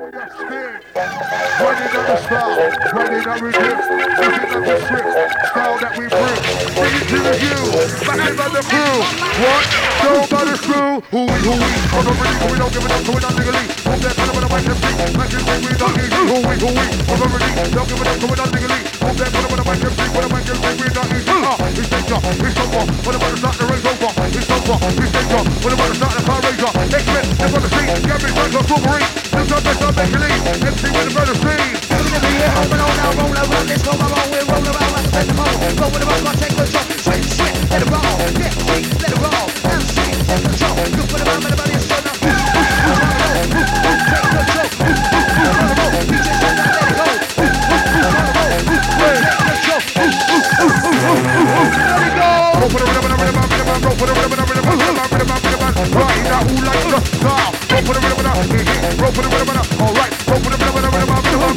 Running on the style, running on rhythm, looking at the script, style that we bring it to the you, back by the crew. What? Go by the screw. Who we? I'm not ready, we don't give it up, so we're not legally. From that kind of a mic and speak, like you say we not easy. Who we? I'm not ready, don't give it up, so we're not legally. From that kind of a mic and speak, what a mic and speak, we're not easy. It's danger, it's over. What about to start the race over? It's over, it's danger. What about to start the car racer? X-Men, they're on the scene, Gary Frank or Wolverine. This time, best I'm making lead. MC with the murder scene. Roll around, let's go around, we're roll around like a bend the pole. Go with the rock, I'll take control. Switch, let it roll. Get free, let it roll. MC, take control. Look for the man, but the body is so now. Take control. We just let it go. Take control. Go for the rhythm, go for the rhythm, right now, who likes the style? Go for the rhythm, go for the rhythm, all right. Go for the rhythm, right, rhythm,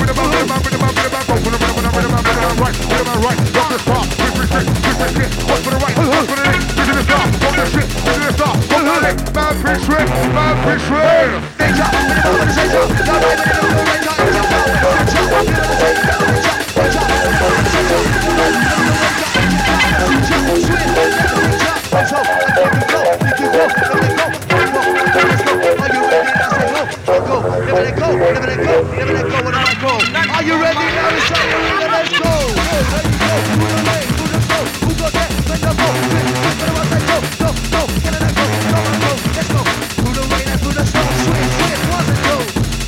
right, rock the star, shit, what's for the right, what's for the left, this is the star, rock the shit, this is the star, rock the left, man, pitch red, danger, with the danger, you're right, with the danger, are you ready now? Let's go. Who got that? Let's go. Go. Get it, go. Let's go. Through the rain and through the snow. Switch, once and go.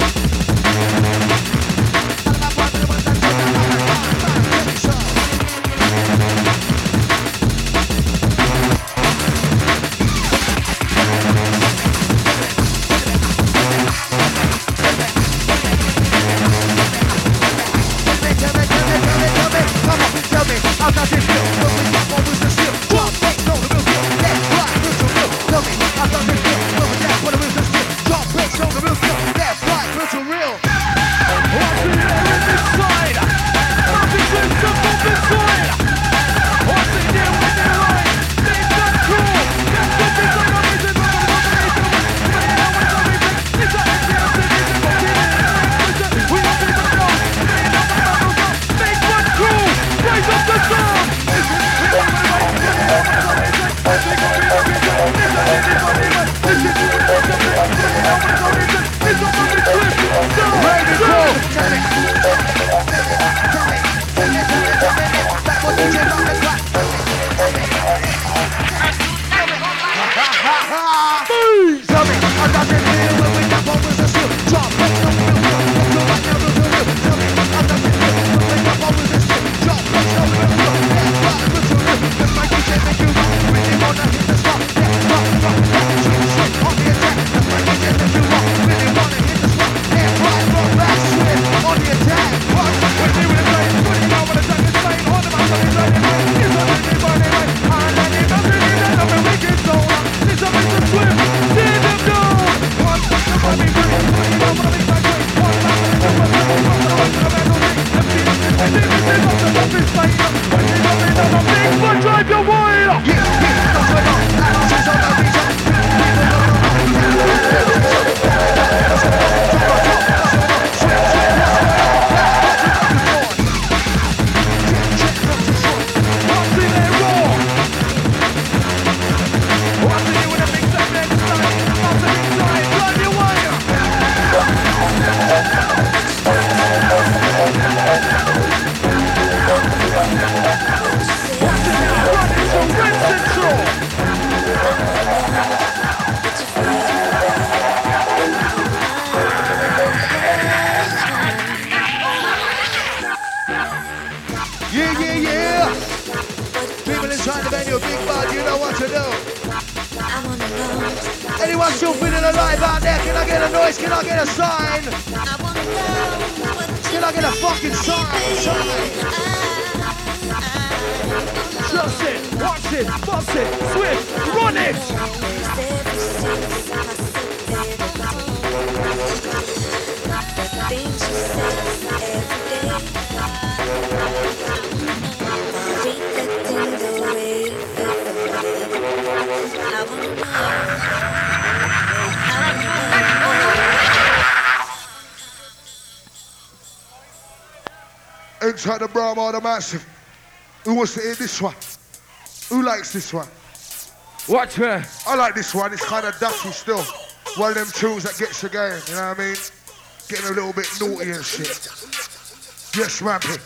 Anyone still feeling alive out there? Can I get a noise? Can I get a sign? Can I get a fucking sign? Trust it, watch it, bust it, swift, run it! Inside the Brahma, the massive. Who wants to hear this one? Who likes this one? Watch her. I like this one. It's kind of dusty still. One of them tunes that gets you going, you know what I mean? Getting a little bit naughty and shit. Yes, Rampy.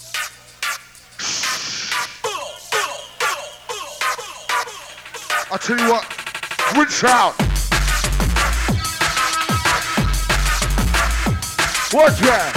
I tell you what, rinse out. Watch her.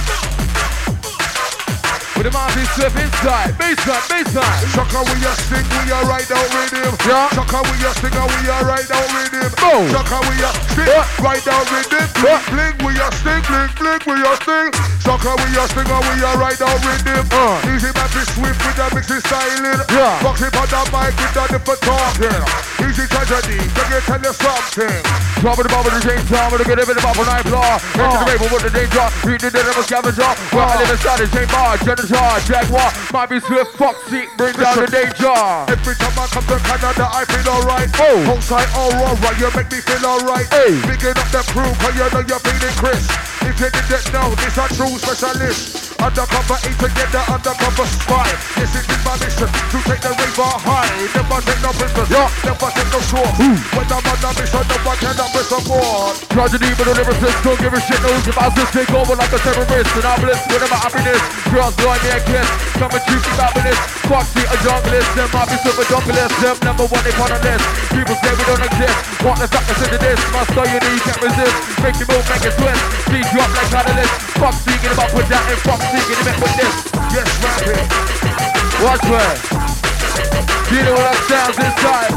With the mouth slip inside. Baseline. Shocker with your sting, we are right down rhythm. Yeah. Shocker with your stinger, we are right down rhythm. Boom. Shocker with your sting, right down rhythm. Bling with your sting, bling with your sting. Shocker with your stinger, we are right down rhythm. Easy man be swift with the mixing styling. Yeah. Box it on the mic with the different talking. Easy tragedy, can you tell you something? Top of the bubble, the James Tom, with a good bit of bubble night law. Into the rainbow with the danger. Read the dinner, scavenger. While I live inside the same bar, Jaguar, might be swift, foxy, bring down the danger. Every time I come to Canada, I feel alright. Outside alright, you make me feel alright. Picking up the crew, cause you know you're feeling crisp. If you didn't know, this a true specialist. Undercover ain't to get the undercover spy. This is my mission, to take the river high. Never take no business, never take no short. When I'm on the mission, no one can miss a board. Tragedy, but I never says, don't give a shit, no. If I just take over like a terrorist, and I'm bliss, whatever happiness. Girls, boy, me a kiss. Come and treat me fabulous. Foxy, a junglist. Them might be super junglist. Them never want it on a list. People say we don't exist. Want the fact to this. My style you need, can't resist. Make the move, make it twist. Speed drop like catalyst. Foxy, get about put that in Foxy, get it back with this. Yes, rapping. Watch where. You know what that sounds inside.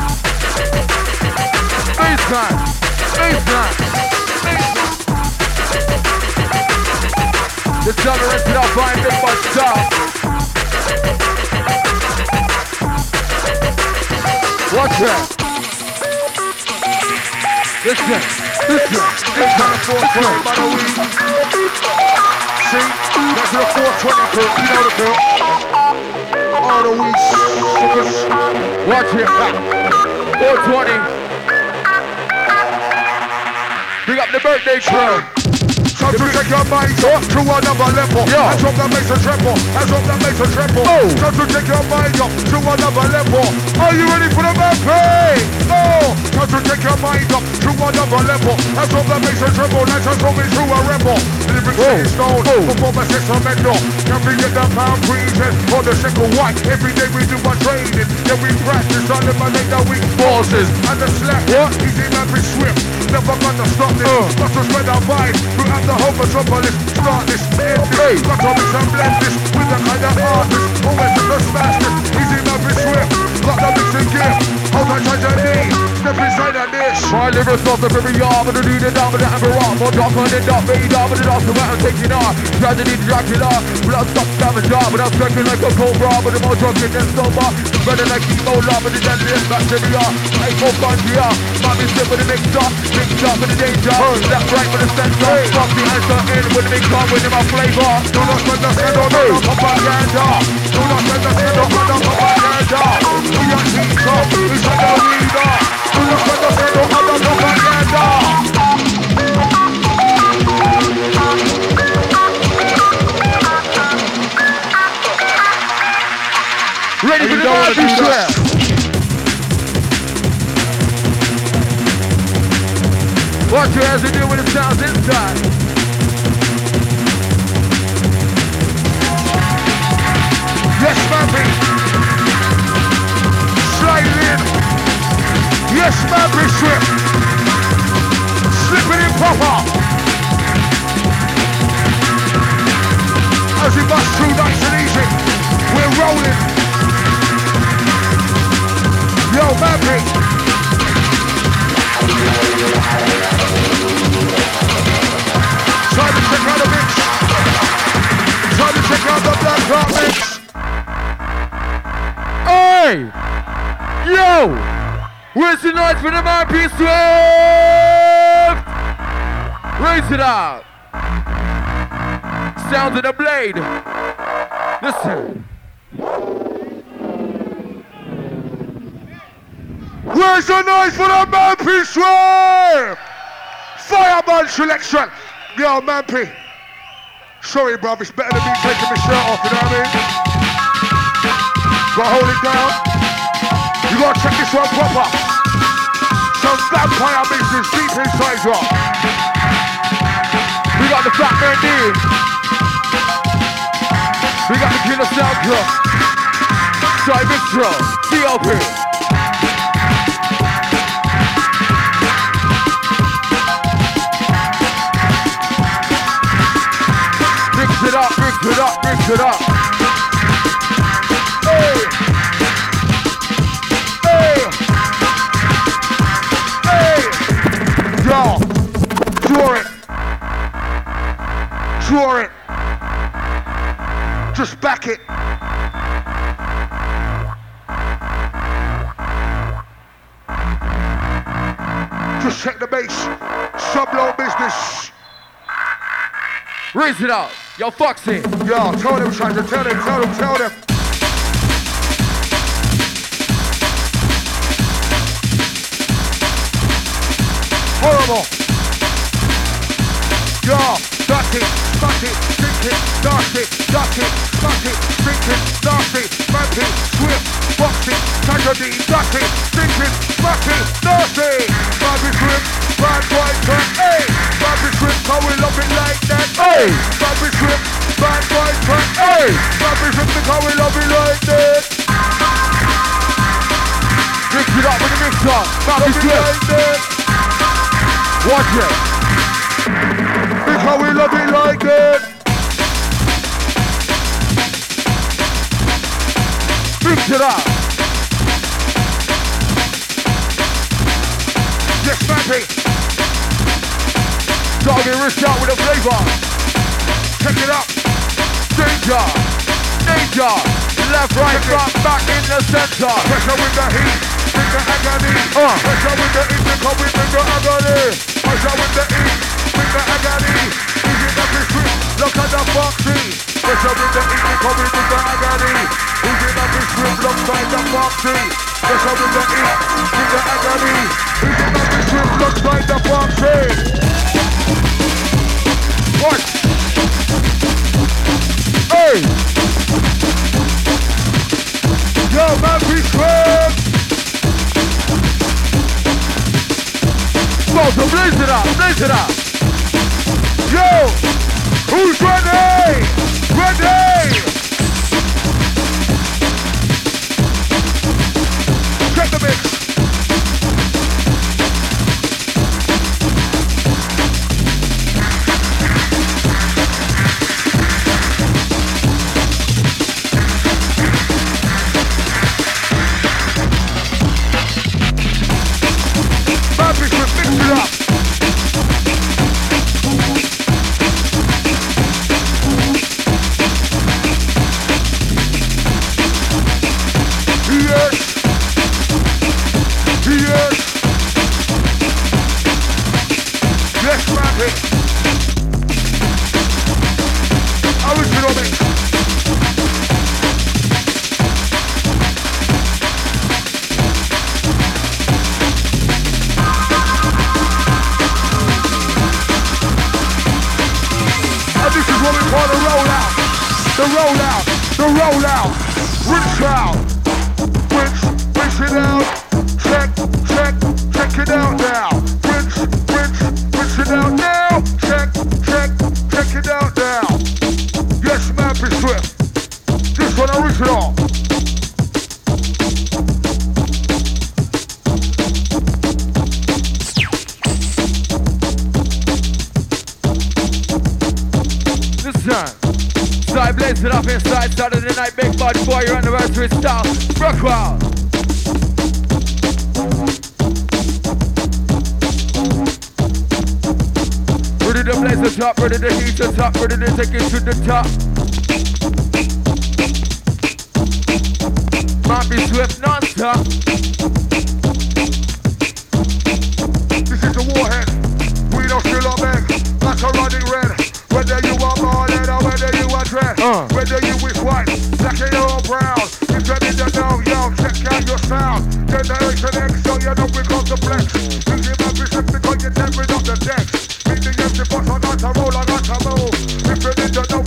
Baseline. The tolerance it up, find big much stop. Watch that. Listen. It's on the 420 by the week. See? That's the 420 crew. You know the crew. All the weeks. Watch it. 420. Bring up the birthday crew. Time to take your mind up to another level. As of the makes a tremble. Time to take your mind up to another level. Are you ready for the Mappy? Oh! Time to take your mind up to another level. As of the makes a tremble. Let's transform into a rebel. Living city stone, performance instrumental. Can we get the pound breathing or the single white? Every day we do our training. Then we practice on eliminate the weak forces. And the slack, easy man be swift. Never gonna stop this. Got to spread our vibe throughout the whole metropolis. Start this, end this. Got to mix and blend this with the kind of artist. Always in the smash this. Easy man be swift. Got the mixing gift. Hold on, touch your knee. Step inside of this. My lyrics off the very arm. But the leader down with the amber arm. More dark on the dark. Baby down with the dark. So I'm taking on. Tragedy, Dracula. Blood stop scavenger. But I'm striking like a cobra. But the more drunken than sober. Better like Ebola. But the deadliest bacteria. Hypochondria. Mommy slip with the mixer. Mixed up with the danger. Left right with the center. Fuck the answer in with the mix on with my flavor. Do not spend the skin on the propaganda. Do not spend the skin on the propaganda. We are teacher. We said the leader. Do not spend the skin on the propaganda. Ready for the Mappy swear. Watch your ass and deal with the sounds inside. Yes, Mappy. Slide in. Yes, Mappy swift. Slipping in proper. As we bust through nice and easy. We're rolling. Yo, Mappy. Time to check out the mix. Time to check out the Black Rock mix. Hey! Yo! Where's the noise for the Mappy Swift? Raise it out. Sound of the blade. Listen. Where's the noise for the Mappy Swift? Fireman selection. Yo, Mappy. Sorry, bruv, it's better than me taking my shirt off, you know what I mean? Gotta hold it down. You gotta check this one proper. Some vampire business deep inside you. We got the Fat Man D. We got the Killer Sound Club. Side Mixtro. CLP. Mix it up, mix it up, mix it up. Hey! Hey! Hey! Yo! Draw it! Draw it! Just back it! Just check the bass. Sub-low business. Raise it out. Yo, Foxy. Yo, tell them, Sandra. Tell them. Horrible. Yo, dirty, smutty, stinking, nasty, dirty, smutty, stinking, nasty, fancy, swift, boxy, tragedy, dirty, stinking, smutty, nasty. Bobby Swift, bad boy turn, hey. Bobby Swift, how we love it like that, hey. Bobby Swift, bad boy turn, hey. Bobby Swift, how we love it like that. Mix it up with the mixer. Bobby Swift. Watch it. Look how we love it like that. Mix it up. Yes, Mappy. Target wrist out with a flavor. Check it up. Danger. Danger. Left, right, front, back in the center. Pressure with the heat. With the agony. Pressure with the heat. Because we bring the agony. Pressure with the heat. With the agony. Easy up the street. Look at the Foxy. Pressure with the heat. Because we bring the agony. Easy up the street. Look like the Foxy. Pressure with the heat. With the agony. Easy up the street. Look like the Foxy. What? Hey! Yo, man, be strong! Go, so blaze it up, blaze it up. Yo! Who's ready? Ready! Check the mix. The rollout, rinse out, rinse it out, check it out now, rinse it out now, check it out now. Yes, man, be swift. This one original. Listen. Side blaze it up inside Saturday night, big body boy, your anniversary style. Rockwell. Ready to blaze the top, ready to heat the top, ready to take it to the top. Might be swift non-stop. This is the warhead. We don't steal our bag. Like a running red. Whether you are baldhead or whether you are dread, whether you is white, black or brown, you ready to know, yo, check out your sound. Generation X, so you know we got the flex. You give up because you're tearing up the decks. Meet the empty boss, I got to roll, I got to move. If you need to know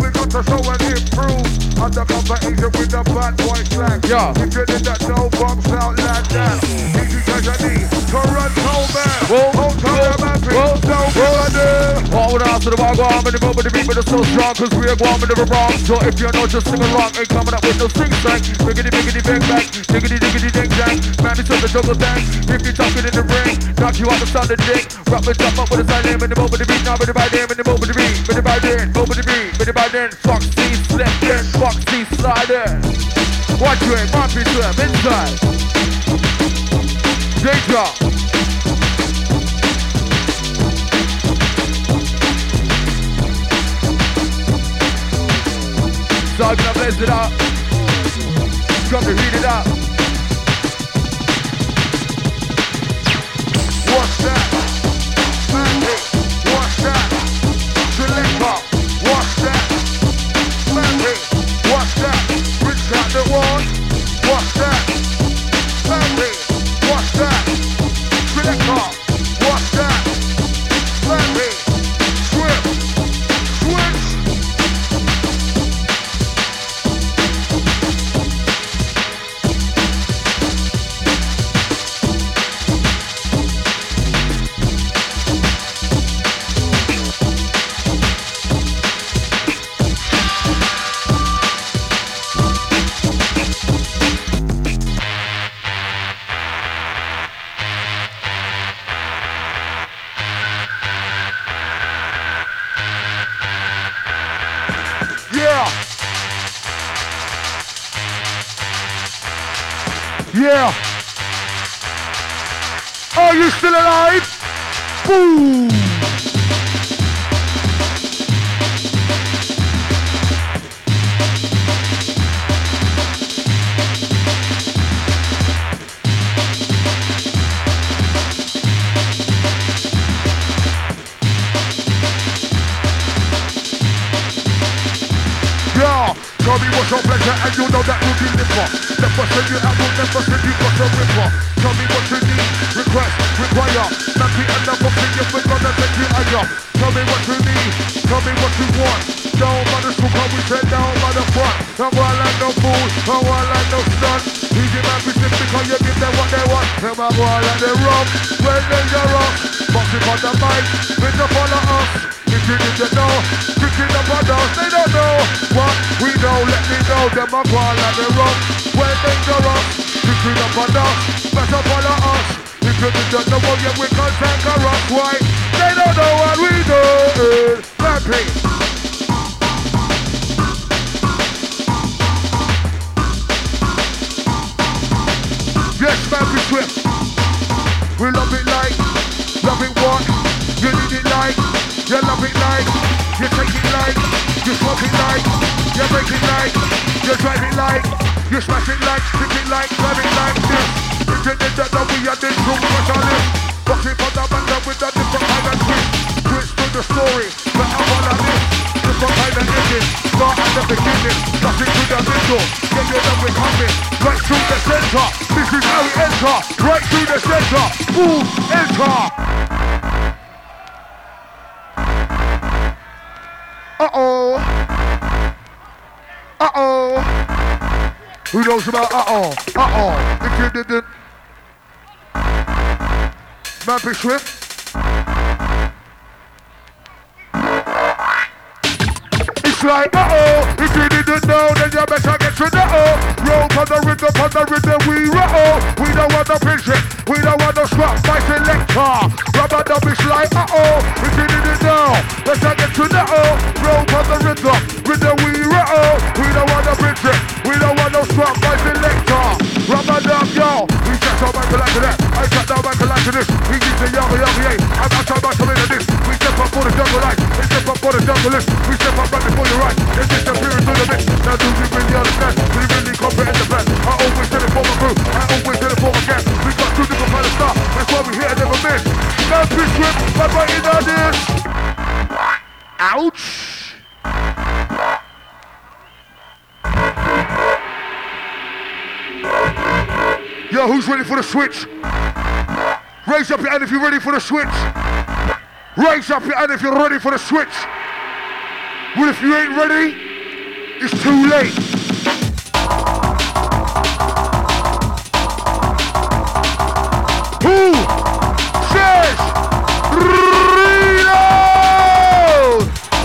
undercover agent with a bad boy slang. Yeah. If you did that, no bombs out like that. Easy casualty, Toronto man. Hometown man, don't be under. What would I ask to the bar, go on with the moment, the beat, but it's so strong, cause we are going with the wrong. So if you're not just singing wrong, ain't coming up with no string sang. Biggity, biggity, bang, bang, diggity, diggity, ding, dang. Man, it's on the jungle dang. If you're talking in the ring, knock you out the sound of dick. Rock me, jump up with a sign name in the moment, the beat, now with the by name in the moment, the beat, with the by then, moment, the beat, with the by then. Foxy, slip in, Foxy, slide in. Watch you, Marpy to him, inside. Danger. So I'm gonna blaze it up. Come to heat it up. What's that? Magic. What's that? Selector. What's that? Magic. What's that? Rich got the one. What's that? Magic. What's that? Selector. What's that? Magic. Swim. Switch. Yeah. Are you still alive? Boom. Yeah. Tell me what's your pleasure and you know that you'll deliver. Never send you out, never send you got a river. Tell me what you need, request, require. Nappy and never think if we're gonna take you higher. Tell me what you need, tell me what you want. Down by the scoop, we say down by the front. No one like no fool, no one like no stunt. Easy man be sick because you give them what they want. Tell my boy like they rum, when dangerous. Box it on the mic, bitch up all of us. If you didn't know, picking up on us, they don't know what we know. Let me know, them a go like they rum, when dangerous. Picking up on us, bitch up all of us. If you didn't know, yeah, we can take a rock. Why? They don't know what we do. Happy. Yes, man, be swift. We love it like, love it what? You need it like, you love it like, you take it like, you swap it like, you break it like, you drive it like, you smash it like, stick it like, drive it like this. If you did that, we are this room, what's on this? Box it for the band with a different kind of twist. Twist to the story, but I'm all of this. Different kind of ending, start at the beginning, nothing to the middle, yeah, you know we're coming, right through the center, this is how we enter, right through the center, boom, enter. Uh-oh. Uh-oh. Who knows about uh-oh? Uh-oh. If you didn't. Man, be swift. It's like uh-oh. If you didn't know, then you better get to the uh-oh. Roll on the rhythm, we roll. We don't want to pinch it. We don't want to swap my selector. Rubber dub is like uh-oh. If you didn't know, better get to the uh-oh. Roll on the rhythm, we roll. We don't want to pinch it. We don't want to swap my selector. Rubber dub, yo. We just don't make a like that. I just don't make a like this. We keep the young, I'm not trying to into this. We step up for the jungle light. We step up for the jungle list. We step up right before you right. It's disappearing through the mix. Now do you really understand? Do you really comprehend the plan? I always did it for my crew. I always did it for my gang. We got two different kind of stuff. That's why we here and never miss. Now pitch whip, but right in on this. Ouch. Yo, who's ready for the switch? Raise up your hand if you're ready for the switch. Raise up your hand if you're ready for the switch. Well, if you ain't ready, it's too late. Who says reload?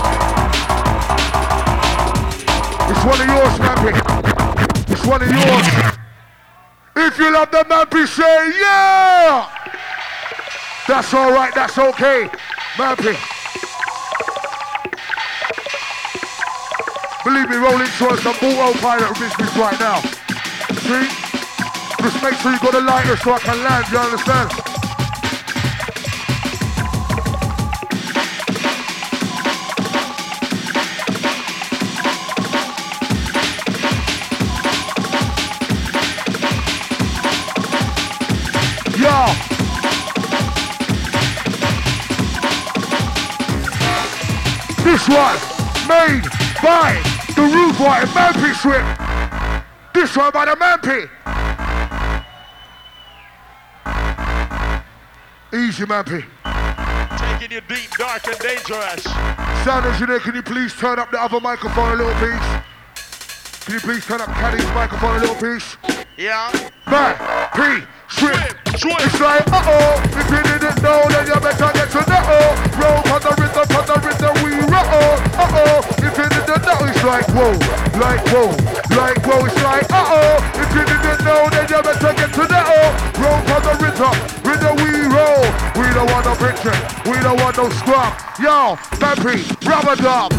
It's one of yours, Mappy. It's one of yours. If you love the Mappy, say yeah. That's all right. That's okay, Mappy. Believe me, rolling short some autopilot business right now. See? Just make sure you got a lighter so I can land, you understand? Yeah. This one made by the Rude Boy Mampy Swift. This one by the Mampy. Easy, Mampy. Taking you deep, dark and dangerous. Sound engineer, can you please turn up the other microphone a little piece? Can you please turn up Caddy's microphone a little piece? Yeah. Mampy Swift. It's like, uh-oh. If you didn't know, then you better get to know. Roll on the rhythm, we roll. Uh-oh. If you didn't know, it's like, whoa. Like, whoa. Like, whoa. It's like, uh-oh. If you didn't know, then you better get to know. Roll on the rhythm, we roll. We don't want no picture. We don't want no scrub. Yo, Mampy, rubber dub.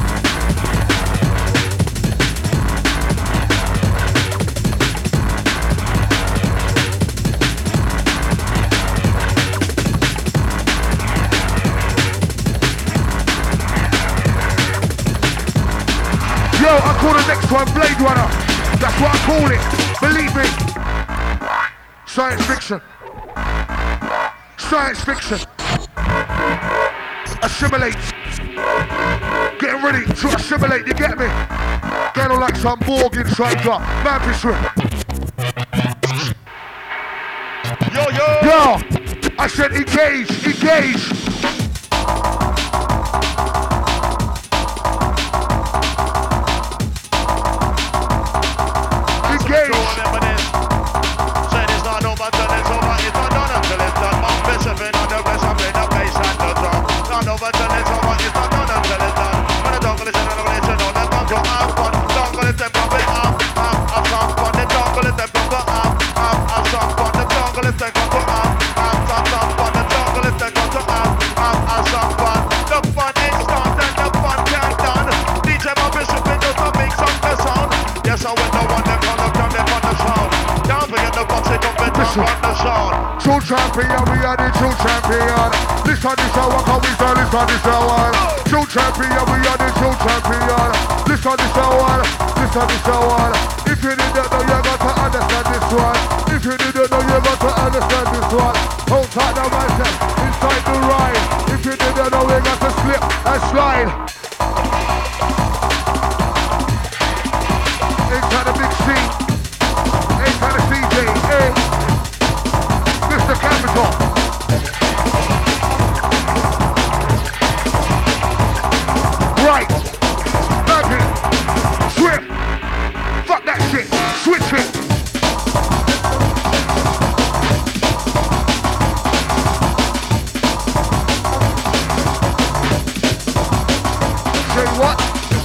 Yo, I call the next one Blade Runner. That's what I call it. Believe me. Science fiction. Science fiction. Assimilate. Getting ready to assimilate, you get me? Getting on like some Borg inside drop. Mampy Swift. Yo, yo. Yo, I said engage, engage. True champion, we are the true champion. Listen this one, what can we say? Listen this one. True champion, we are the true champion. Listen this one, listen this one. If you didn't know, you got to understand this one. If you didn't know, you got to understand this one. Hold tight now, myself, inside the ride. If you didn't know, we got to slip and slide. Inside the big C, inside the CJ, hey. Mr. Capital. Right. Mappy. Swift. Fuck that shit. Switch it. Say what?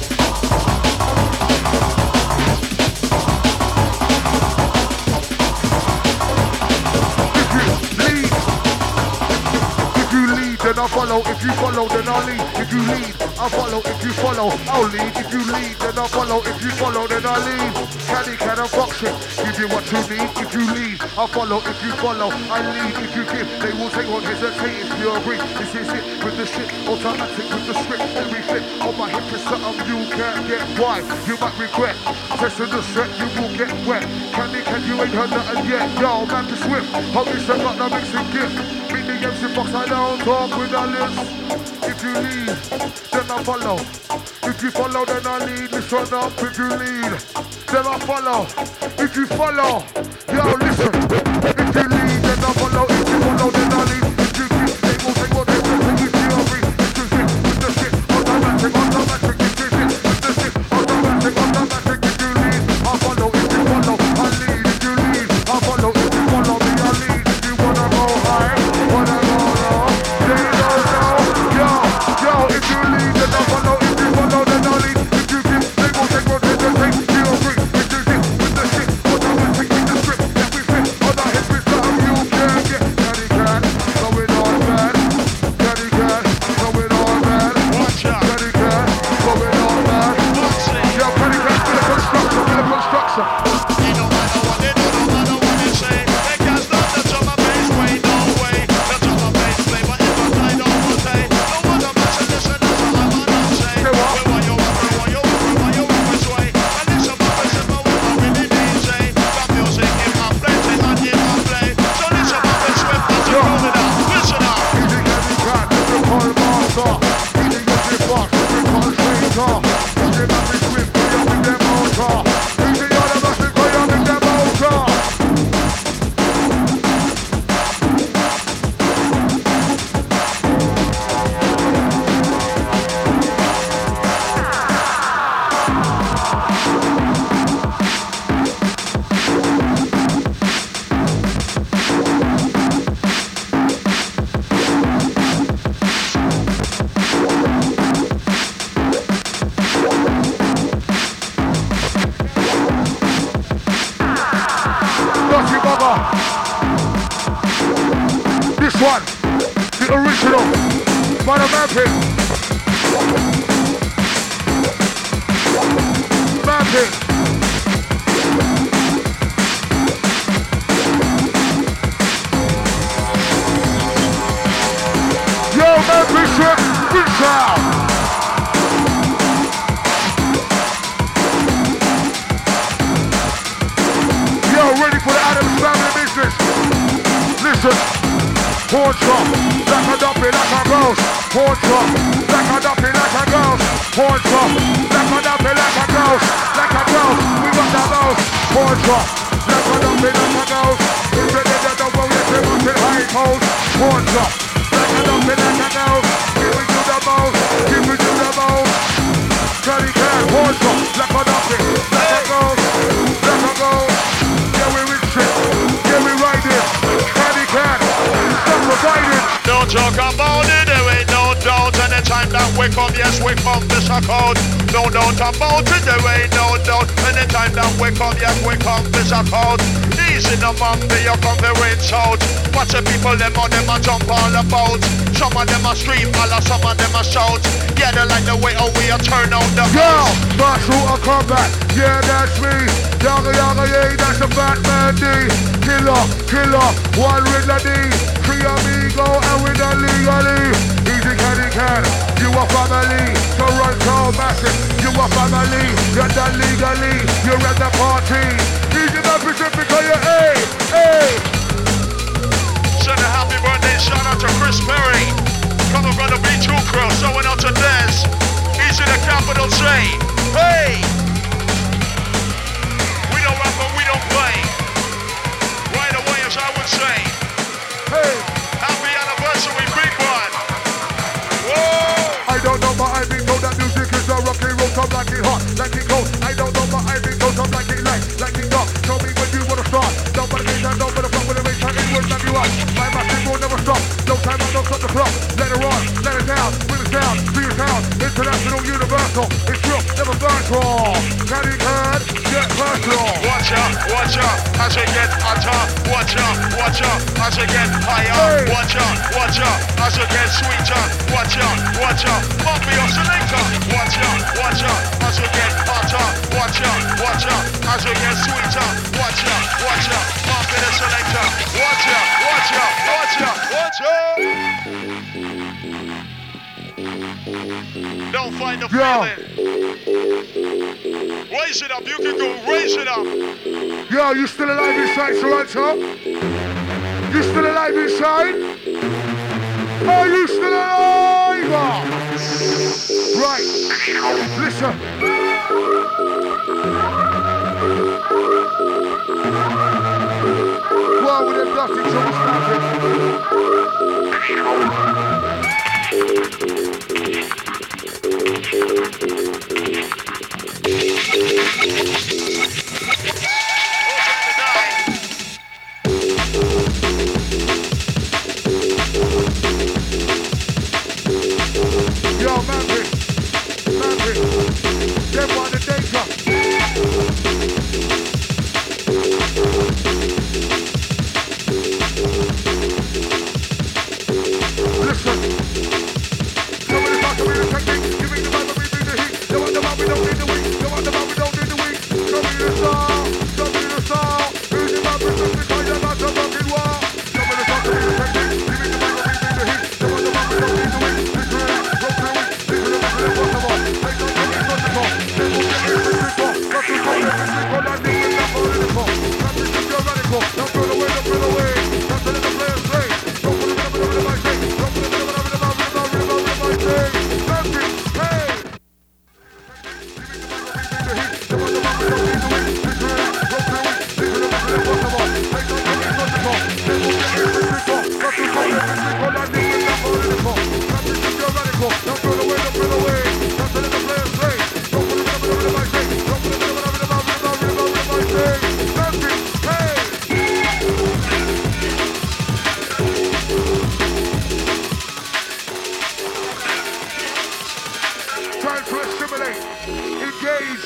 Then I'll follow, if you follow, then I'll lead. If you lead, I'll follow, if you follow, I'll lead. If you lead, then I'll follow, if you follow, then I'll lead. Caddy can and fox it, give you what you need. If you lead, I'll follow, if you follow, I lead. If you give, they will take on hesitate if you agree. This is it with the shit, automatic with the script. Every flip on my hip is something you can't get. Why? You might regret. Testing the set, you will get wet. Candy, can you ain't heard nothing yet? Yo, Mampy Swift, hobby set got the mixing gift. Meet the MC Fox, I don't talk with a list. If you lead, then I follow. If you follow, then I lead. Listen up, if you lead, then I follow. If you follow, yo, listen. If you lead, then I follow. If you follow, then I lead. If you give, they will take what they will take. If you agree, if you sit with the shit, automatic. If you sit with the shit, automatic. If you lead, I follow. If you follow, I lead. If you lead, I follow. If you follow me, I lead. If you wanna go high. original. By the mapping. Mapping. Yo, mapping shit. Good sound. Yo, ready for the Adams family business. Listen. Porn drop, like a dumpy, like a ghost. Porn drop, like a dumpy, like a ghost. Porn drop, like a dumpy, like a ghost. Like a ghost, we got the ghost. Porn drop, like a dumpy, like a ghost. We ready to the world, yes, we want it high post. Porn drop, like a dumpy, like a ghost. Give me to the most, give me to the most. Cuddy can, porn drop, like a dumpy, like a ghost. Like a ghost, yeah, we rich it, yeah, we ride it. Cuddy can. Don't talk about it, there ain't no doubt. Anytime that we come, yes, we come this account. No doubt about it, there ain't no doubt. Anytime that we come, yes, we come this account. Easy the monkey, you come the rinse out. Watch the people, them on them a jump all about. Some of them a scream, some of them a shout. Yeah, they like the way how we a turn out the house. Yo, Marshall, a comeback. Yeah, that's me. Yaga, yaga, yeah, that's a Batman D. Killer, killer, one with the D. Three amigo and with the legally. Easy can, you a family. Toronto massive, you a family. You're done legally, you're at the party. Easy represent because you're hey. Send a happy birthday shout out to Chris Perry. Coming from the B2 crew, showing out to Des. Easy the capital J. Hey! We don't rap but we don't play. Right away as I would say. Hey! Happy anniversary, big one! Whoa! I don't know but I've been told that music is a rock and roll. Some like it hot, like it cold. I don't know but I've been told some like it light, like it dark. Tell me when you wanna start. Nobody makes that, nobody fuck with the race. I ain't worth you up. My massive will never stop. No time, I don't stop the clock. Let it run, let it down. Bring it down, be your town. International, universal. It's real, never virtual. Caddy card, get personal. Watch out, as we get hotter. Watch out, as we get higher. Hey. Watch out, as we get sweeter. Watch out, Bumpy oscillator. Watch out, as we get hotter. Watch out, as we get sweeter. Watch out, Bumpy the selector. Watch out. Don't find the feeling. Raise it up, you can go raise it up. Yo, you still alive inside Toronto? You still alive inside? Are you still alive? Right, listen. Well, with them dusty trouble Yo, Maverick, them on the danger. Listen, somebody talk to me the technique, give me the vibe, we bring the heat. Don't want the vibe, we don't need the weak. Don't want the vibe, we don't need the weak. Show me the sound, who's the vibe, because you're not a fucking wall. Somebody talk to me the technique, give me the vibe, we bring the heat. Don't want the vibe, we don't need the weak. Time to assimilate, engage.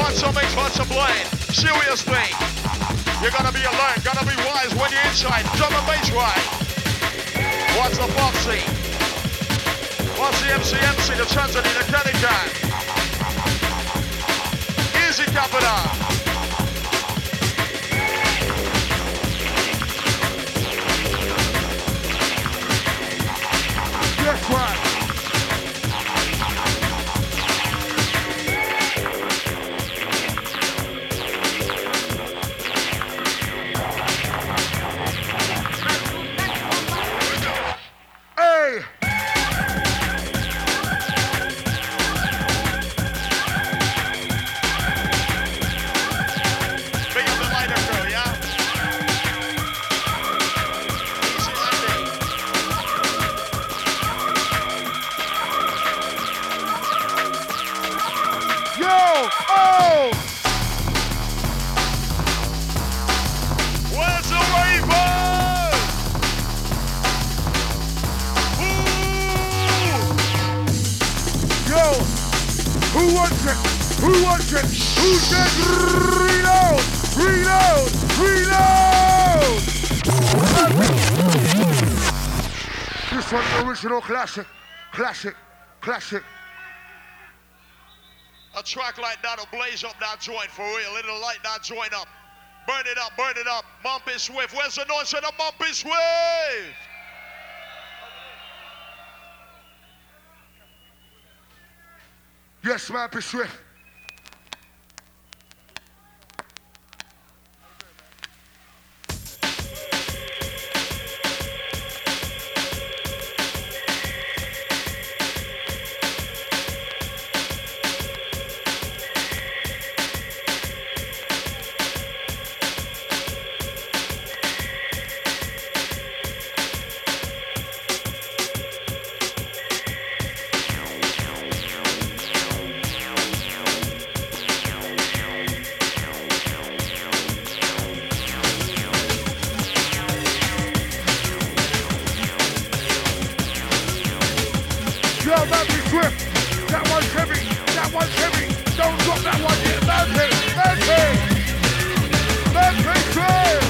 Watch your mix, watch your blade. Seriously. You gotta be alert, gotta be wise when you're inside. Drum and bass right. Watch the Foxy. Watch the MC, the Tanzania, the Kenny Can. Easy Capita. That's right. Hey! Big up the lighter crew, yeah? Easy Andy. Yo! Oh! Where's the Ravens? Ooh! Yo! Who wants it? Who wants it? Who said reload? Reload! Reload! This one's the original classic. Classic. Classic. A track like that'll blaze up that joint for real. It'll light that joint up. Burn it up, burn it up. Mumpy Swift. Where's the noise of the Mumpy Swift? Yes, man, be swift. Yo, man, be swift. That one's heavy. That one's heavy. Don't drop that one yet. Man, swift.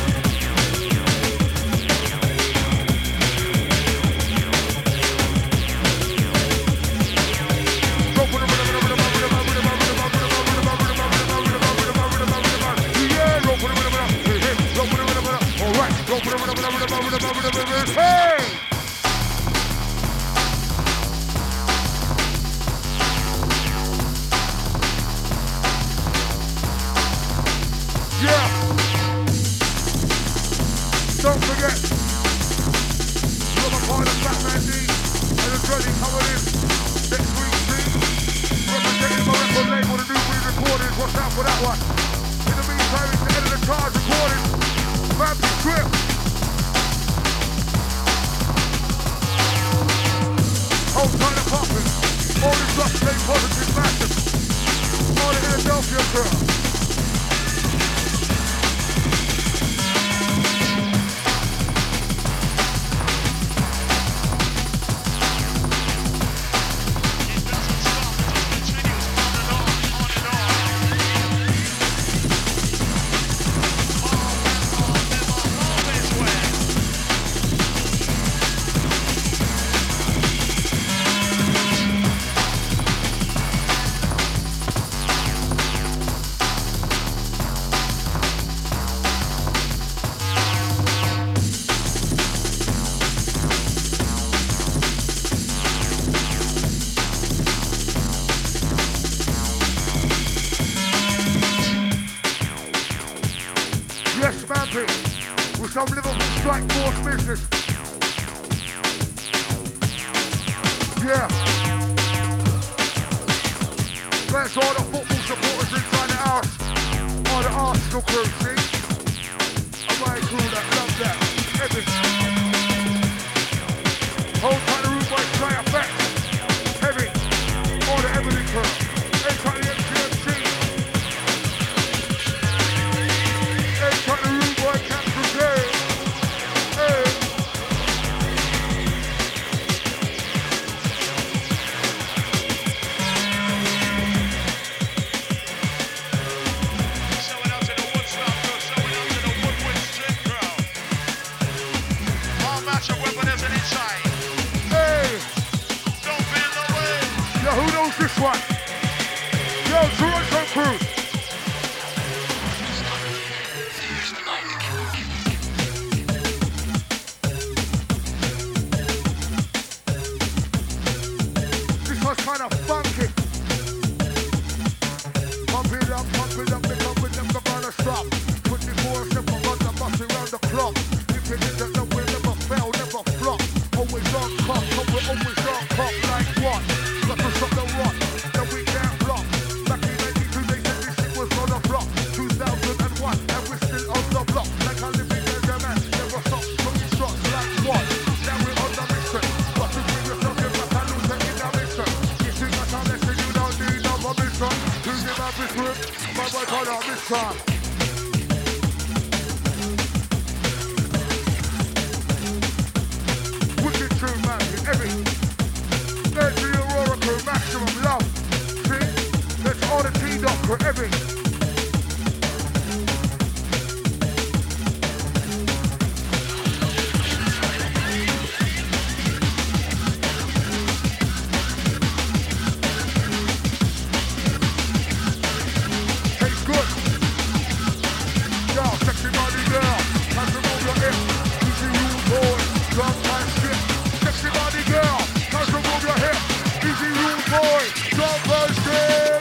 Hey! Yeah! Don't forget, you're the part of Batman D and the journey coming in next week, see? Representing my record label, the new re-recordings, watch out for that one. In the meantime, it's the end of the charge recording. Vampy Swift. Hold tight and popping. All this rough, stay positive, massive. All the Philadelphia girl. With some Liverpool strike force business. Yeah. That's all the football supporters inside the house. All the Arsenal crew, see? My crew that love that. Everything. Hold tight the root boys, try effect. Heavy. All the everything crew. Inside the MCMC. Inside the root boy, Captain J. Hey. one. Yo, Toronto crew. This was kind of funky. Pump it up, they come with them, gonna stop. 24/7 on the bus around the clock. If you didn't know, we'll never fail, never flop. Always on clock, we're always on clock. Like what? Got to stop the rot, then we can't block. Back in 92, they said this shit was on the block. 2001, and we're still on the block. Like a living man, never stop, throwing shots. Like what? Now we're on the mission. Got to bring yourself in back and lose it in the mission. If you got a lesson, you don't need no mission. Who's in my mission? My boy called our mission. True man, every there's the Aurora crew, maximum love. See, there's all the T-Dot crew, every. Tastes good. Yo, sexy body girl, pass them over your hip. Easy rule boy, long time shit. Sexy body girl, touch them over your hip. Easy rule boy, don't burst it.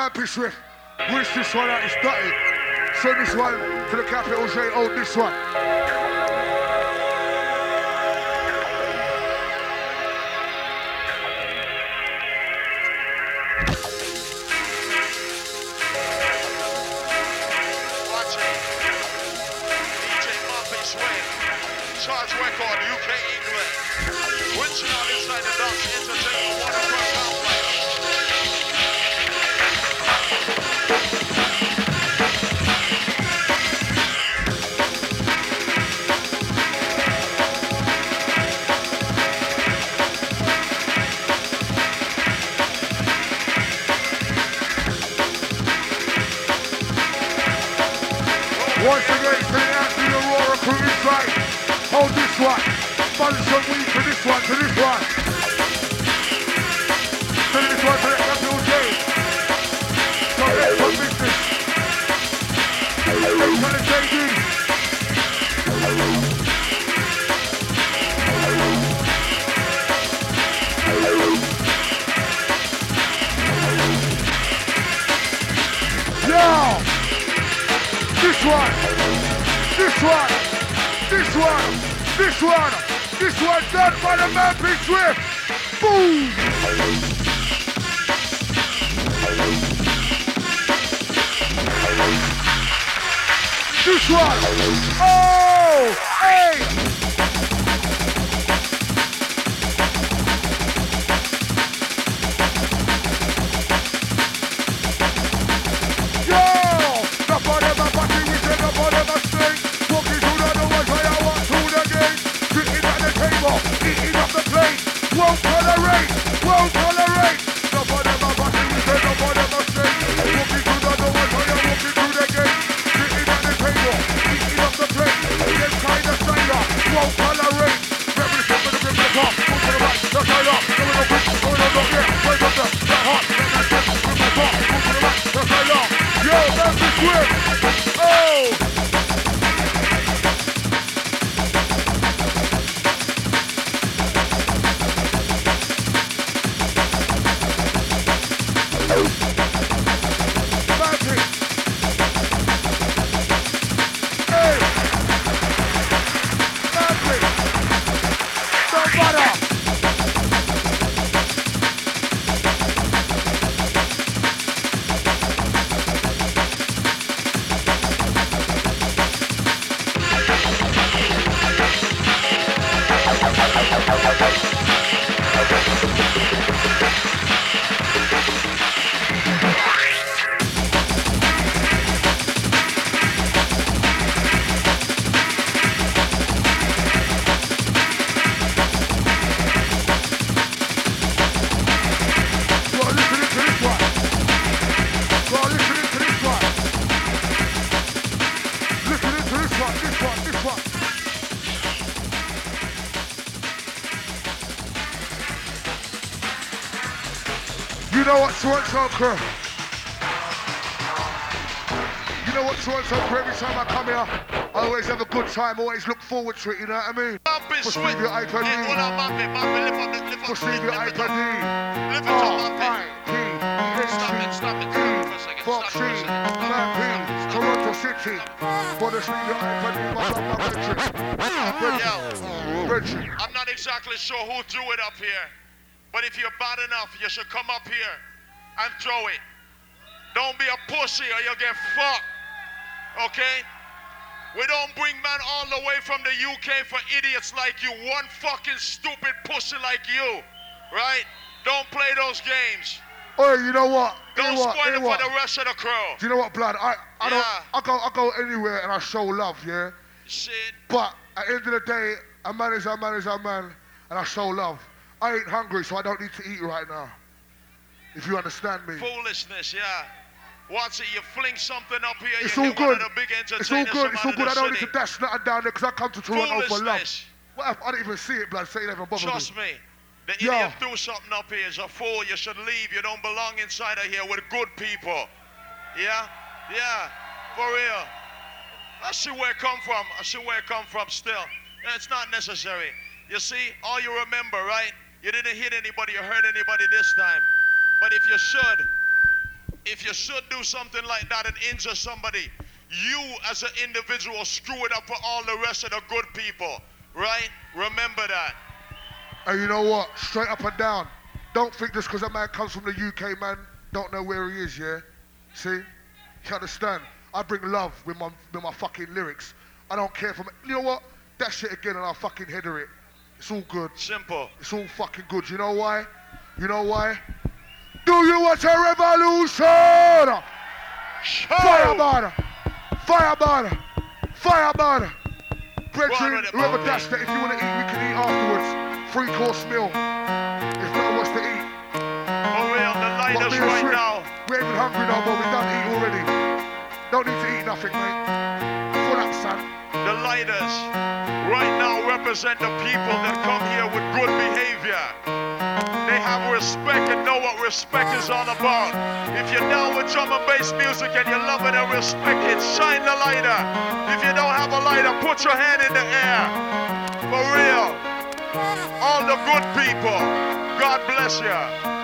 man be swift. Wish this one out is dirty. Send this one to the capital J. Oh, this one. Watch it. DJ Mumpy Swing. Charge record, UK England. Switching on inside the Dance Entertainment Waterfront Complex. Once again, send it out to the Aurora crew inside. Hold this one. Bunch some weed to this one, to this one. Send this one to the capital J. So let's put business. Let's tell the JD. Yo! This one, this one, this one, this one, this one done by the man Big Swift. Boom! This one, oh, hey! Won't tolerate, won't tolerate. Nobody ever watching me say nobody ever say. Walking through the door, while you're walking through the gate. Sitting at the table, eating up the plate. Them kind of cider, won't tolerate. Very simple to bring the top, move to the right, the side up. Going up, going up, yeah. Right up there, that hot. Let me step, bring the top, move to the right, the side up. Yo, that's the Swift. Oh! You know what Toronto crew? You know what Toronto crew? Every time I come here, I always have a good time, always look forward to it, you know what I mean? Push me the iPad Push me the iPad Foxy, Mappy, Toronto City. For the street, the iPad I'm not exactly sure who threw it up here. But if you're bad enough, you should come up here and throw it. Don't be a pussy or you'll get fucked. Okay? We don't bring man all the way from the UK for idiots like you. One fucking stupid pussy like you. Right? Don't play those games. Oh, you know what? Don't spoil it for the rest of the crew. Do you know what, blood? I go anywhere and I show love, yeah? Shit. But at the end of the day, a man is a man is a man, and I show love. I ain't hungry, so I don't need to eat right now. If you understand me. Foolishness, yeah. Once you fling something up here, it's you all get good. one of the big entertainers. It's all good. It's all good. I don't city. need to dash nothing down there because I come to Toronto for love. Foolishness. What if I didn't even see it, blood? Say it never bothered Trust me. The Yo. idiot threw something up here. Is a fool. You should leave. You don't belong inside of here with good people. Yeah? Yeah. For real. I see where it come from. I see where it come from still. Yeah, it's not necessary. You see, all you remember, right? You didn't hit anybody or hurt anybody this time. But if you should, if you should do something like that and injure somebody, you as an individual screw it up for all the rest of the good people, right? Remember that. And you know what? Straight up and down. Don't think just because a man comes from the UK, man, don't know where he is, yeah? See? You understand? I bring love with my fucking lyrics. I don't care for... You know what? That shit again and I'll fucking header it. It's all good. Simple. It's all fucking good. You know why? You know why? Do you want a revolution? Fireburner! Fireburner! Fireburner! Brethren, whoever dashed that, if you want to eat, we can eat afterwards. 3-course meal. If no one wants to eat. Oh, we're on the lighters right now. We ain't even hungry no more. We done eat already. Don't need to eat nothing, mate. Full up, son. The lighters right now represent the people that come here with good behavior. They have respect and know what respect is all about. If you're down with drum and bass music and you love it and respect it, shine the lighter. If you don't have a lighter, put your hand in the air. For real. All the good people, God bless you.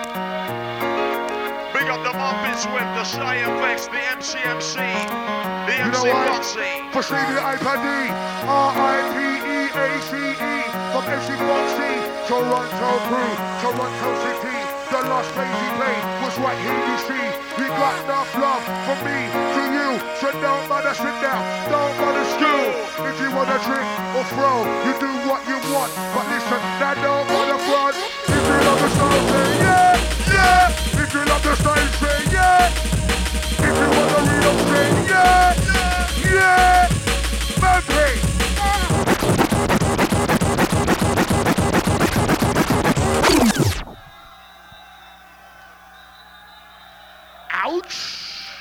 Big up the Mumpy Swift, the Shy FX, the MCMC, the MC Foxy. For Stevie iPad RIPEACE from MC Foxy, Toronto crew, Toronto City. The last place he played was right here, you see. He got enough love from me to you. So don't bother sit down, don't bother school. If you wanna drink or throw, you do what you want. But listen, now don't bother front. If you love the style, say yeah, yeah. If you love the style, say yeah. If you wanna read up, say yeah, yeah. Bumpy. Ouch!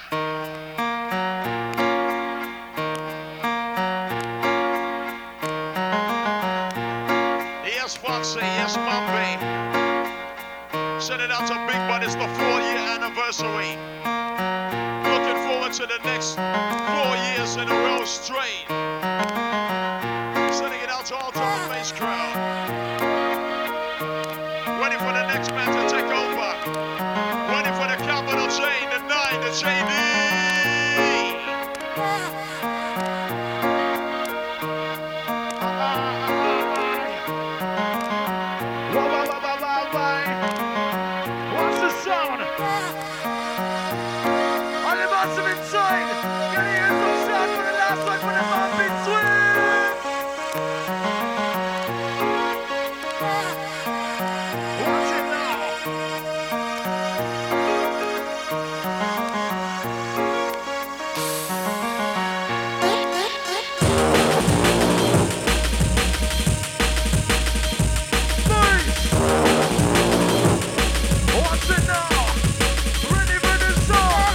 Yes, Foxy, yes, Mumpy. Send it out to Big Bud, it's the 4-year anniversary. Looking forward to the next 4 years in a row straight. Sending it out to all Drum and Bass crowd. Ready for the next man to take over. Ready for the capital J, the 9, the JD. What's the sound? All the massive inside. Can you hear some sound for the last one for the Mumpy Swift? What's it now? What's it now? Ready for the song?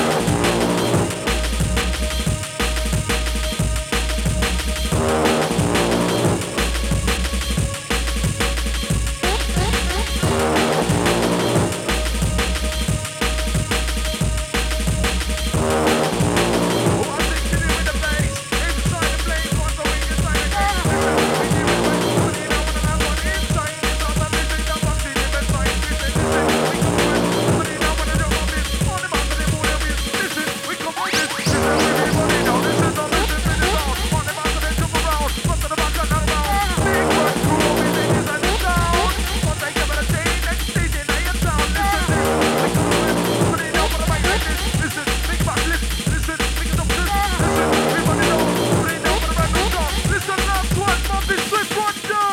What's it to do with the bass? Inside the place, what's the weak inside the game? We give it away, put it out with another one inside. It's all the music that wants it, the best side. Listen, we come with it. Put it out with the drum beat. On the mountain, they move their wheels. Listen, we come with it. Listen, everybody now, listen now, listen to the sound. On the mountain, they jump around. Front to the back and around. Big one, crew, we think it's on the sound. Once I give it a day, next stage in your town. Listen, we come with it. Put it out for the mic like this. Listen, big back, listen, pick it up, listen, we run it out. Put it out for the right song. Listen, last one, Mumpy Swift, run down.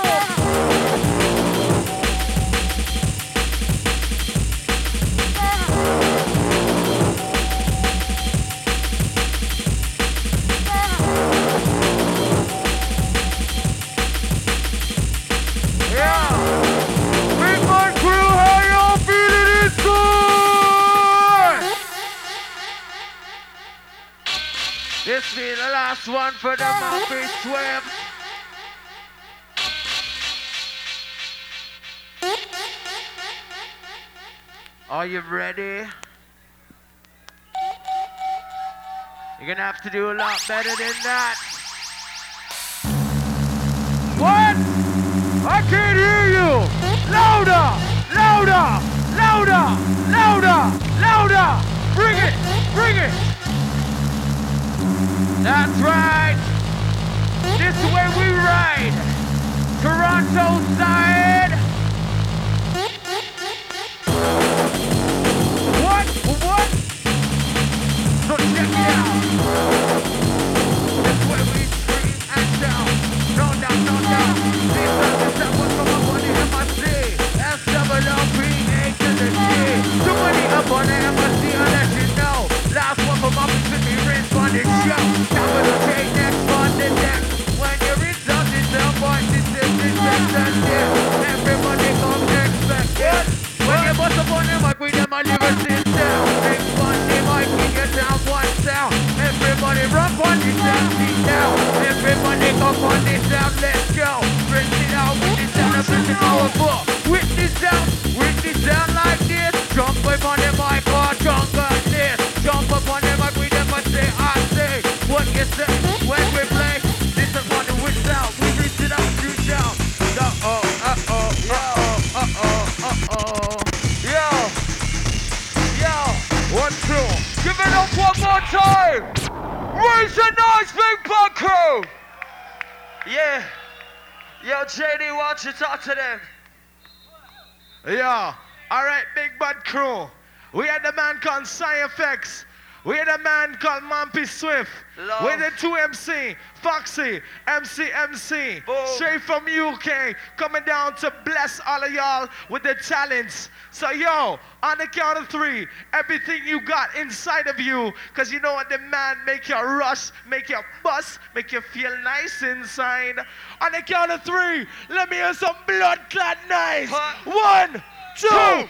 Yeah! Big Man Crew, how y'all feeling inside? This be the last one for the Mumpy Swift. Are you ready? You're gonna have to do a lot better than that. What? I can't hear you! Louder! Louder! Louder! Louder! Louder! Bring it! Bring it! That's right! This is where we ride! Toronto side! What? What? So check it out! This is where we scream and shout! No doubt, no doubt! This is what's come up on the MIC! SWLPA to the G! Too many up on the MIC, I'll let you know! Last one from up to me, rinse on this show! Capital J next on the deck! When you rinse on this, everybody come expect it. When you bust up on the mic, we them a lyrics down. Next one, the mic, we get down one sound. Everybody rock on this sound, sit down. Everybody come on this sound, let's go. Bring it out with this sound, and bring it powerful. With this sound like this. Jump up on the mic, or jump like this. Jump up on the mic, we them a say, I say. What you say when we play? Listen on the whistle out, we reach it out, shoot out. Yo, 1, 2. Give it up one more time. Raise a nice big bug crew. Yeah. Yo, JD, why don't you talk to them? Yeah. All right, big bad crew. We had the man called Sci-FX. We had a man called Mampy Swift. Love. We had the 2MC, Foxy, MC, Boom. straight from UK, coming down to bless all of y'all with their talents. So yo, on the count of 3, everything you got inside of you, cause you know what the man make you rush, make you bust, make you feel nice inside. On the count of 3, let me hear some blood clot nice. 1, 2,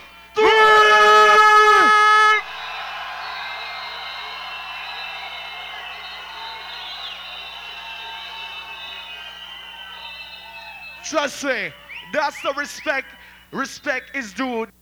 3! Trust me, that's the respect. Respect is due.